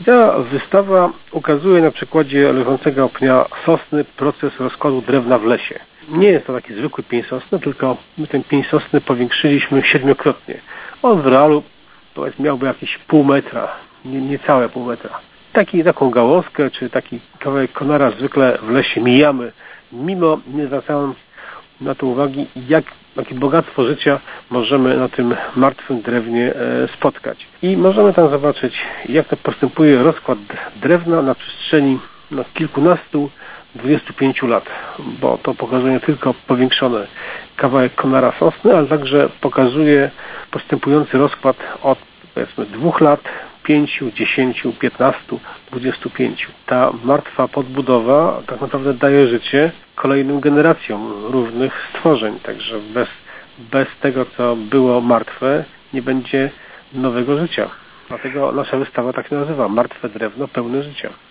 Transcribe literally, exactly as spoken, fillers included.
Ta wystawa ukazuje na przykładzie leżącego pnia sosny proces rozkładu drewna w lesie. Nie jest to taki zwykły pień sosny, tylko my ten pień sosny powiększyliśmy siedmiokrotnie. On w realu powiedzmy miałby jakieś pół metra, nie, niecałe pół metra. Taki, taką gałązkę czy taki kawałek konara zwykle w lesie mijamy, mimo nie zwracając na to uwagi, jak, jakie bogactwo życia możemy na tym martwym drewnie e, spotkać. I możemy tam zobaczyć, jak to postępuje rozkład drewna na przestrzeni no, kilkunastu, dwudziestu pięciu lat, bo to pokazuje nie tylko powiększony kawałek konara sosny, ale także pokazuje postępujący rozkład od powiedzmy dwóch lat, pięciu, dziesięciu, piętnastu, dwudziestu pięciu. Ta martwa podbudowa tak naprawdę daje życie kolejnym generacjom różnych stworzeń, także bez, bez tego, co było martwe, nie będzie nowego życia. Dlatego nasza wystawa tak się nazywa, Martwe drewno pełne życia.